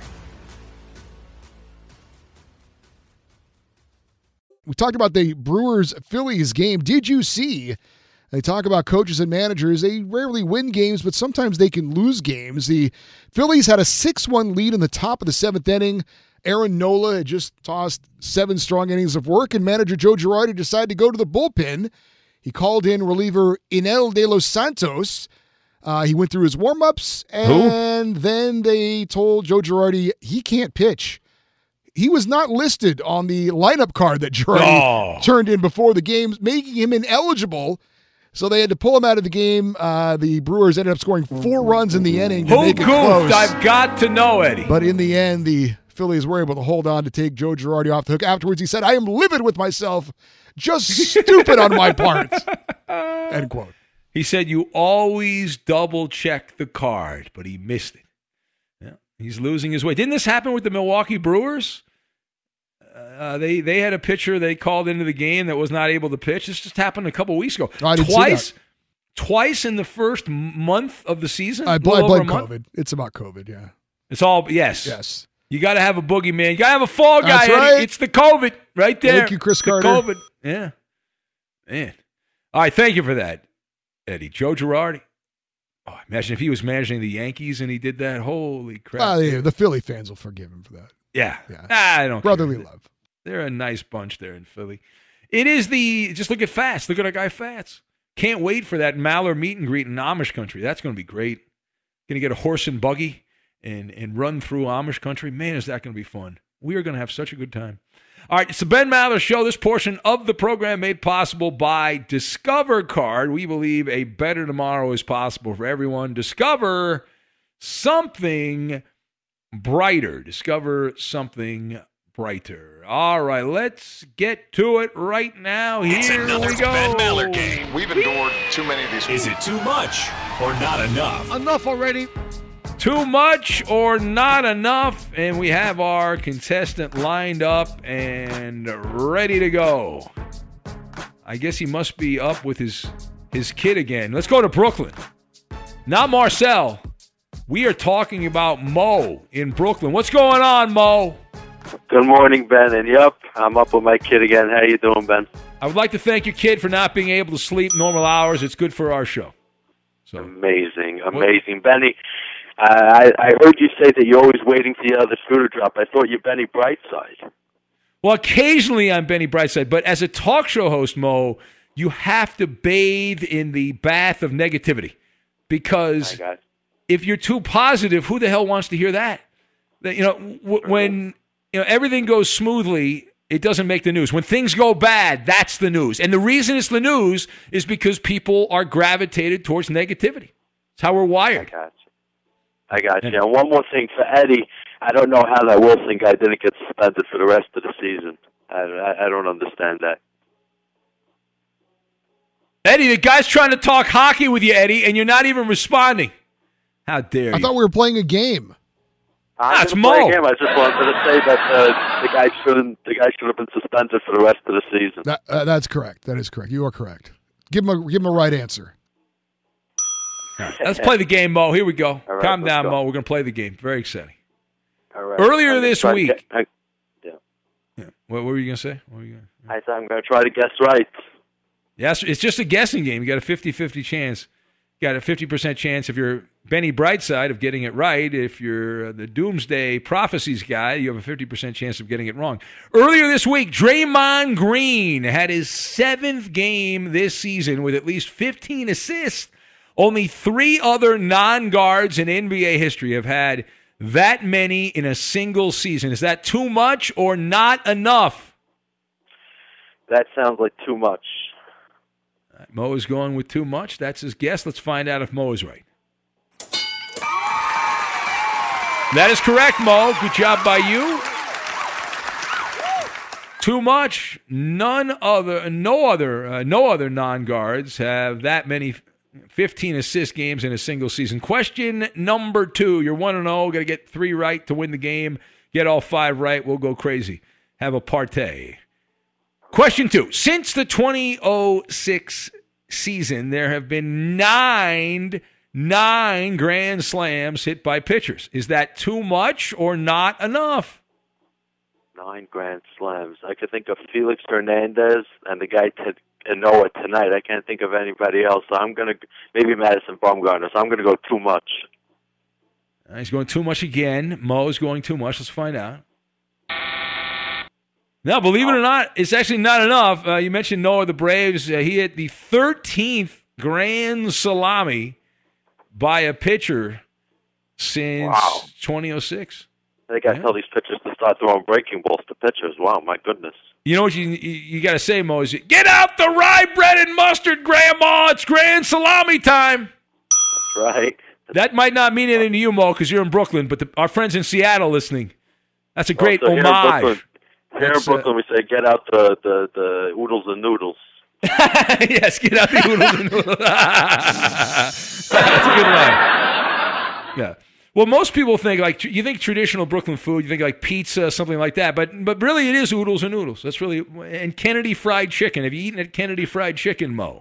We talked about the Brewers-Phillies game. Did you see? They talk about coaches and managers. They rarely win games, but sometimes they can lose games. The Phillies had a 6-1 lead in the top of the 7th inning. Aaron Nola had just tossed 7 strong innings of work, and manager Joe Girardi decided to go to the bullpen. He called in reliever Inel de los Santos. He went through his warm-ups, and then they told Joe Girardi he can't pitch. He was not listed on the lineup card that Girardi turned in before the game, making him ineligible. So they had to pull him out of the game. The Brewers ended up scoring 4 runs in the inning to make it close. I've got to know, Eddie. But in the end, the Phillies were able to hold on to take Joe Girardi off the hook. Afterwards, he said, "I am livid with myself. Just stupid on my part." End quote. He said, "You always double-check the card," but he missed it. Yeah, he's losing his way. Didn't this happen with the Milwaukee Brewers? They had a pitcher they called into the game that was not able to pitch. This just happened a couple weeks ago. Twice in the first month of the season. I blame COVID. It's about COVID, yeah. It's all yes. You got to have a boogeyman. You got to have a fall guy. That's right. It's the COVID right there. Thank you, Chris Carter. COVID. Yeah, man. All right, thank you for that, Eddie. Joe Girardi. Oh, imagine if he was managing the Yankees and he did that. Holy crap! The Philly fans will forgive him for that. Yeah. I don't brotherly love. They're a nice bunch there in Philly. It is just look at Fats. Look at our guy Fats. Can't wait for that Maller meet and greet in Amish country. That's going to be great. Going to get a horse and buggy and run through Amish country. Man, is that going to be fun. We are going to have such a good time. All right, it's the Ben Maller Show. This portion of the program made possible by Discover Card. We believe a better tomorrow is possible for everyone. Discover something brighter. Discover something brighter. All right, let's get to it right now. It's another Ben Maller game. We've endured too many of these. Is it too much or not enough? Enough already. Too much or not enough, and we have our contestant lined up and ready to go. I guess he must be up with his kid again. Let's go to Brooklyn. Not Marcel. We are talking about Mo in Brooklyn. What's going on, Mo? Good morning, Ben. And yep, I'm up with my kid again. How you doing, Ben? I would like to thank your kid for not being able to sleep normal hours. It's good for our show. So amazing, Benny. I heard you say that you're always waiting for the other shoe to drop. I thought you're Benny Brightside. Well, occasionally I'm Benny Brightside, but as a talk show host, Mo, you have to bathe in the bath of negativity because if you're too positive, who the hell wants to hear that? When everything goes smoothly, it doesn't make the news. When things go bad, that's the news. And the reason it's the news is because people are gravitated towards negativity. It's how we're wired. I got you. And one more thing for Eddie. I don't know how that Wilson guy didn't get suspended for the rest of the season. I don't understand that. Eddie, the guy's trying to talk hockey with you, Eddie, and you're not even responding. How dare you? I thought we were playing a game. That's Mo. I just wanted to say that the guy should have been suspended for the rest of the season. That's correct. That is correct. You are correct. Give him a right answer. All right, let's play the game, Mo. Here we go. Right, Calm down, go. Mo. We're going to play the game. Very exciting. All right. Earlier this week. Yeah. What were you going to say? I said I'm going to try to guess right. Yes, it's just a guessing game. You got a 50-50 chance. You got a 50% chance if you're Benny Brightside of getting it right. If you're the Doomsday Prophecies guy, you have a 50% chance of getting it wrong. Earlier this week, Draymond Green had his 7th game this season with at least 15 assists. Only 3 other non-guards in NBA history have had that many in a single season. Is that too much or not enough? That sounds like too much. Mo is going with too much. That's his guess. Let's find out if Mo is right. That is correct, Mo. Good job by you. Too much. No other non-guards have that many 15 assist games in a single season. Question number 2. You're 1-0. Got to get 3 right to win the game. Get all 5 right. We'll go crazy. Have a partay. Question 2. Since the 2006 season, there have been 9 grand slams hit by pitchers. Is that too much or not enough? 9 grand slams. I could think of Felix Hernandez and the guy Noah tonight. I can't think of anybody else. So I'm going to, maybe Madison Bumgarner. So I'm going to go too much. He's going too much again. Mo's going too much. Let's find out. Now, believe it or not, it's actually not enough. You mentioned Noah of the Braves. He hit the 13th grand salami by a pitcher since 2006. They got to tell these pitchers to start throwing breaking balls to pitchers. Wow, my goodness. You know what you got to say, Mo, is get out the rye bread and mustard, Grandma. It's grand salami time. That's right. That might not mean anything to you, Mo, because you're in Brooklyn, but our friends in Seattle listening, that's a great homage. Here in Brooklyn, we say, get out the oodles and noodles. Yes, get out the oodles and noodles. That's a good line. Yeah. Well, most people think, you think traditional Brooklyn food, you think like pizza, something like that, but really it is oodles and noodles. That's really, and Kennedy Fried Chicken. Have you eaten at Kennedy Fried Chicken, Mo?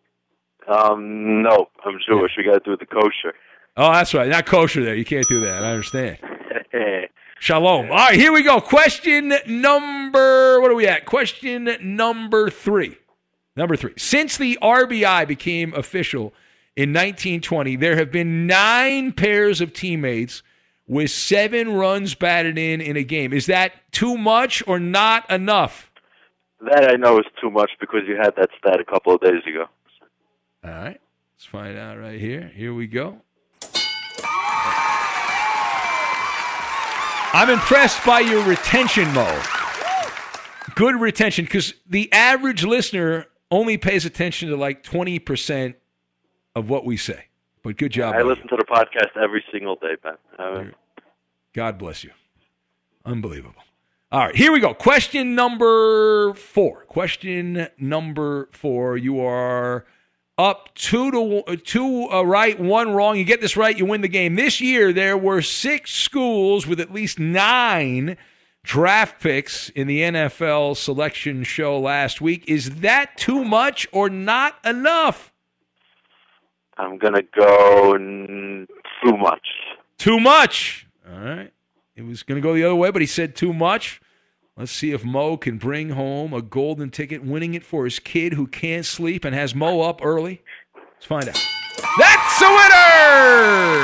No, I'm Jewish. We got to do the kosher. Oh, that's right. Not kosher there. You can't do that. I understand. Shalom. All right, here we go. Question number, what are we at? Question number 3. Number 3. Since the RBI became official in 1920, there have been 9 pairs of teammates with 7 runs batted in a game. Is that too much or not enough? That I know is too much because you had that stat a couple of days ago. All right. Let's find out right here. Here we go. I'm impressed by your retention, Mo. Good retention, because the average listener only pays attention to like 20% of what we say. But good job. I listen to the podcast every single day, man. God bless you. Unbelievable. All right, here we go. Question number 4. Question number 4. You are up 2 right, 1 wrong. You get this right, you win the game. This year, there were 6 schools with at least 9 draft picks in the NFL selection show last week. Is that too much or not enough? I'm going to go too much. Too much. All right. It was going to go the other way, but he said too much. Let's see if Mo can bring home a golden ticket, winning it for his kid who can't sleep and has Mo up early. Let's find out. That's a winner!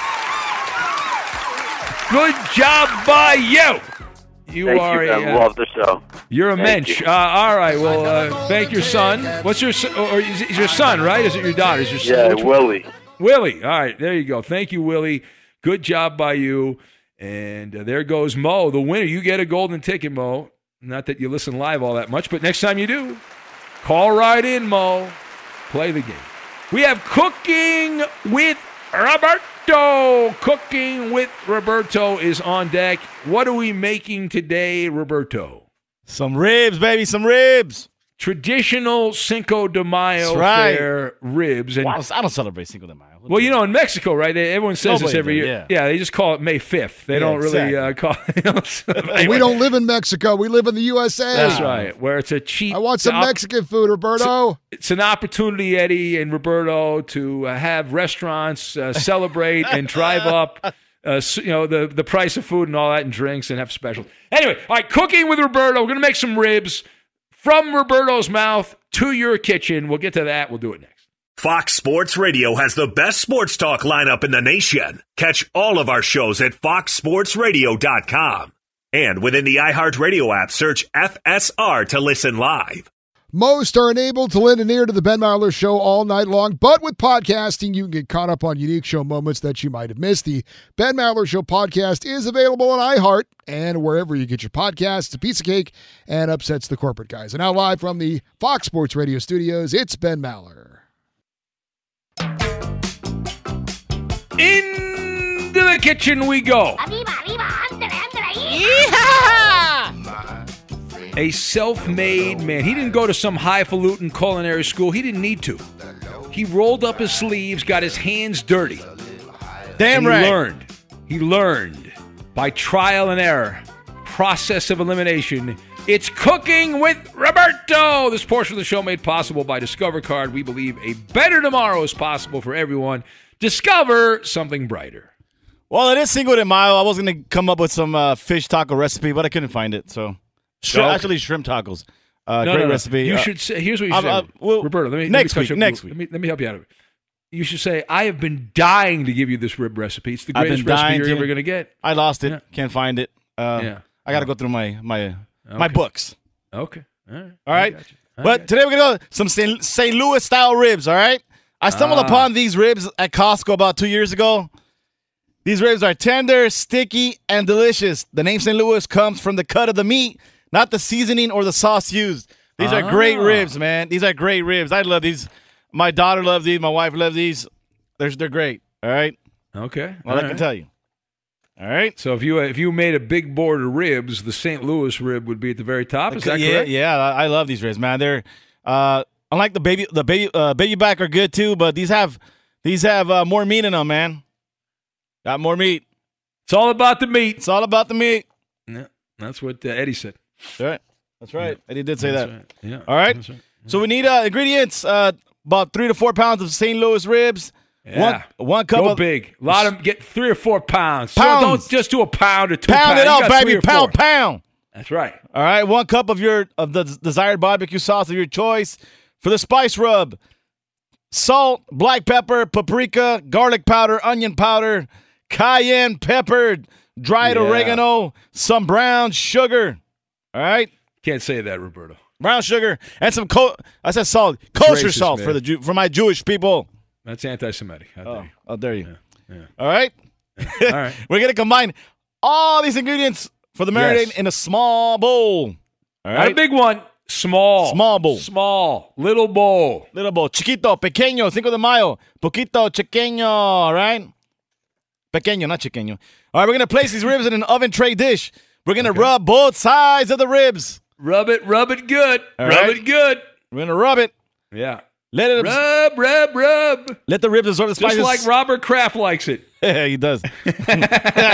Good job by you. I love the show. You're a mensch. All right. Well, thank your son. What's your son? Or is your son, right? Is it your daughter? Is your son? Yeah, Willie. Willie. All right. There you go. Thank you, Willie. Good job by you. And there goes Mo, the winner. You get a golden ticket, Mo. Not that you listen live all that much, but next time you do, call right in, Mo. Play the game. We have Cooking with Roberto. Cooking with Roberto is on deck. What are we making today, Roberto? Some ribs, baby, some ribs. Traditional Cinco de Mayo fare ribs. And I don't celebrate Cinco de Mayo. Well, in Mexico, right? Everyone says this every year. Yeah, they just call it May 5th. They don't really call it. We don't live in Mexico. We live in the USA. That's right, where it's a cheap. I want some Mexican food, Roberto. It's an opportunity, Eddie and Roberto, to have restaurants celebrate and drive up. The price of food and all that and drinks and have specials. Anyway, all right, Cooking with Roberto. We're going to make some ribs from Roberto's mouth to your kitchen. We'll get to that. We'll do it next. Fox Sports Radio has the best sports talk lineup in the nation. Catch all of our shows at foxsportsradio.com. And within the iHeartRadio app, search FSR to listen live. Most are enabled to lend an ear to the Ben Maller Show all night long, but with podcasting, you can get caught up on unique show moments that you might have missed. The Ben Maller Show podcast is available on iHeart and wherever you get your podcasts. It's a piece of cake and upsets the corporate guys. And now live from the Fox Sports Radio studios, it's Ben Maller. Into the kitchen we go. A self-made man. He didn't go to some highfalutin culinary school. He didn't need to. He rolled up his sleeves, got his hands dirty. Damn right. He learned by trial and error. Process of elimination. It's Cooking with Roberto. This portion of the show made possible by Discover Card. We believe a better tomorrow is possible for everyone. Discover something brighter. Well, it is Cinco de Mayo. I was going to come up with some fish taco recipe, but I couldn't find it. So, actually, shrimp tacos. Great recipe. You should say. Here's what you say, Roberto. Let me next week. Let me help you out of it. You should say, I have been dying to give you this rib recipe. It's the greatest recipe you're ever going to get. I lost it. Yeah. Can't find it. I got to go through my books. Okay. All right. But today we're going to go some St. Louis style ribs. All right. I stumbled upon these ribs at Costco about 2 years ago. These ribs are tender, sticky, and delicious. The name St. Louis comes from the cut of the meat, not the seasoning or the sauce used. These are great ribs, man. These are great ribs. I love these. My daughter loves these. My wife loves these. They're great. All right. Okay. Well, I can tell you. All right. So if you made a big board of ribs, the St. Louis rib would be at the very top. Is that correct? Yeah. I love these ribs, man. They're unlike the baby back are good too, but these have more meat in them, man. Got more meat. It's all about the meat. It's all about the meat. Yeah, that's what Eddie said. That's right. Yeah. Eddie did say that. Right. Yeah. All right. That's right. Yeah. So we need ingredients. About 3 to 4 pounds of St. Louis ribs. Yeah. One cup Go of big. A lot of them get 3 or 4 pounds. So don't just do a pound or 2 pounds. Pound it up, baby. Pound. That's right. All right. 1 cup of the desired barbecue sauce of your choice. For the spice rub, salt, black pepper, paprika, garlic powder, onion powder, cayenne pepper, dried oregano, some brown sugar. All right. Can't say that, Roberto. Brown sugar and some I said salt, kosher racist, salt man. for my Jewish people. That's anti-Semitic. How dare you? Yeah. All right. All right. We're gonna combine all these ingredients for the marinade in a small bowl. All right. Not a big one. Small bowl. Small. Little bowl. Chiquito, pequeño, Cinco de Mayo. Poquito, chiqueño. All right. Pequeño, not chiqueño. All right. We're gonna place these ribs in an oven tray dish. We're gonna rub both sides of the ribs. Rub it good. All rub right. it good. We're gonna rub it. Yeah. Let it rub. Let the ribs absorb the spices. Just like Robert Kraft likes it. Yeah, he does. Let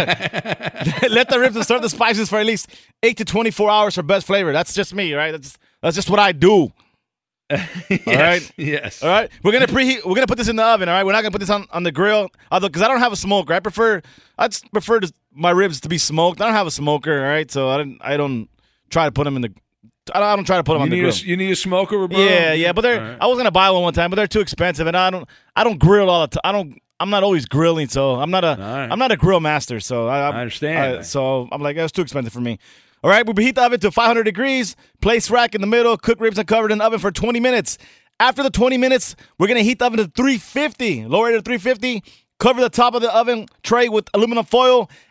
the ribs absorb the spices for at least 8 to 24 hours for best flavor. That's just me, right? That's just what I do. Yes, all right. Yes. All right. We're gonna preheat. We're gonna put this in the oven. All right. We're not gonna put this on the grill, although because I don't have a smoker. I prefer my ribs to be smoked. I don't have a smoker. All right. So I don't try to put them in the. I don't try to put them on the grill. You need a smoker, Roberto? Yeah. But I was gonna buy one time, but they're too expensive, and I don't grill all the time. I'm not always grilling, so I'm not a grill master. So I understand. So I'm like, that's too expensive for me. All right, we preheat the oven to 500 degrees. Place rack in the middle. Cook ribs uncovered in the oven for 20 minutes. After the 20 minutes, we're going to heat the oven to 350. Lower it to 350. Cover the top of the oven tray with aluminum foil.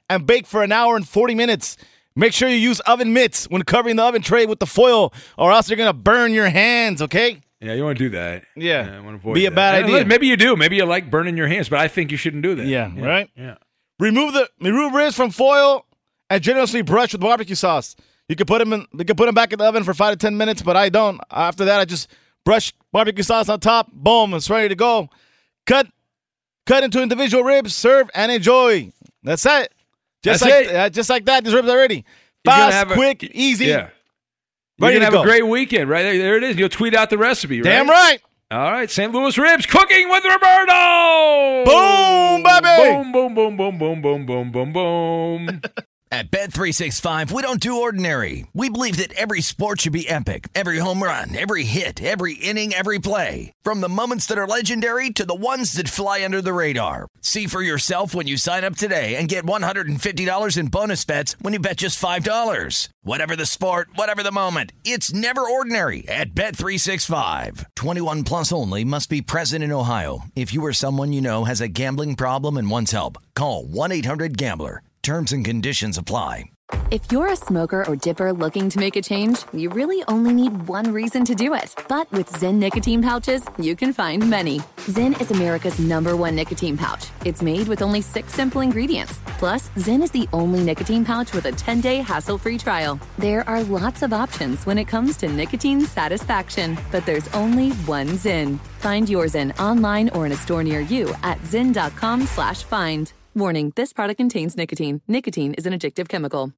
and bake for an hour and 40 minutes. Make sure you use oven mitts when covering the oven tray with the foil, or else you're going to burn your hands, okay? Yeah, you want to do that. Yeah. I want to avoid Be a that. bad idea. Maybe you do. Maybe you like burning your hands, but I think you shouldn't do that. Yeah, right? Yeah. Remove ribs from foil and generously brush with barbecue sauce. You can put them back in the oven for 5 to 10 minutes, but I don't. After that, I just brush barbecue sauce on top. Boom, it's ready to go. Cut into individual ribs, serve, and enjoy. That's it. Just like that, these ribs are ready. Fast, quick, easy. Yeah. You're going to have a great weekend, right? There it is. You'll tweet out the recipe, right? Damn right. All right, St. Louis Ribs, cooking with Roberto. Boom, baby. Boom, boom, boom, boom, boom, boom, boom, boom, boom. At Bet365, we don't do ordinary. We believe that every sport should be epic. Every home run, every hit, every inning, every play. From the moments that are legendary to the ones that fly under the radar. See for yourself when you sign up today and get $150 in bonus bets when you bet just $5. Whatever the sport, whatever the moment, it's never ordinary at Bet365. 21 plus only. Must be present in Ohio. If you or someone you know has a gambling problem and wants help, call 1-800-GAMBLER. Terms and conditions apply. If you're a smoker or dipper looking to make a change, you really only need one reason to do it. But with Zyn nicotine pouches, you can find many. Zyn is America's #1 nicotine pouch. It's made with only 6 simple ingredients. Plus, Zyn is the only nicotine pouch with a 10-day hassle-free trial. There are lots of options when it comes to nicotine satisfaction, but there's only one Zyn. Find your Zyn online or in a store near you at zyn.com/find. Warning, this product contains nicotine. Nicotine is an addictive chemical.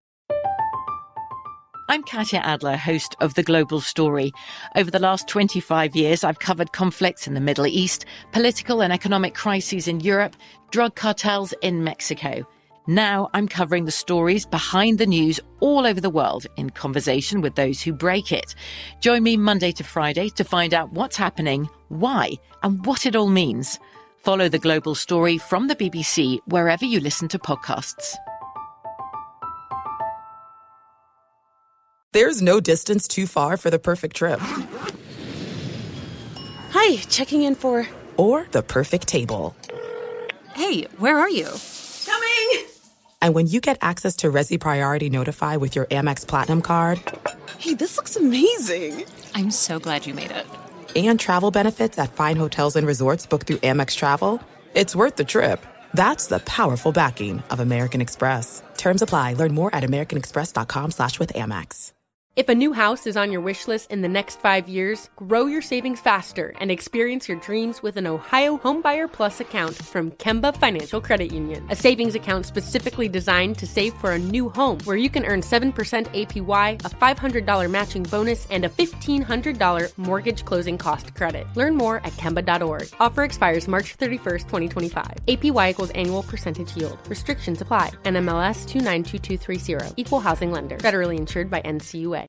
I'm Katya Adler, host of The Global Story. Over the last 25 years, I've covered conflicts in the Middle East, political and economic crises in Europe, drug cartels in Mexico. Now I'm covering the stories behind the news all over the world in conversation with those who break it. Join me Monday to Friday to find out what's happening, why, and what it all means. Follow The Global Story from the BBC wherever you listen to podcasts. There's no distance too far for the perfect trip. Hi, checking in for... Or the perfect table. Hey, where are you? Coming! And when you get access to Resi Priority Notify with your Amex Platinum card... Hey, this looks amazing. I'm so glad you made it. And travel benefits at fine hotels and resorts booked through Amex Travel, it's worth the trip. That's the powerful backing of American Express. Terms apply. Learn more at americanexpress.com/withAmex. If a new house is on your wish list in the next 5 years, grow your savings faster and experience your dreams with an Ohio Homebuyer Plus account from Kemba Financial Credit Union. A savings account specifically designed to save for a new home, where you can earn 7% APY, a $500 matching bonus, and a $1,500 mortgage closing cost credit. Learn more at Kemba.org. Offer expires March 31st, 2025. APY equals annual percentage yield. Restrictions apply. NMLS 292230. Equal housing lender. Federally insured by NCUA.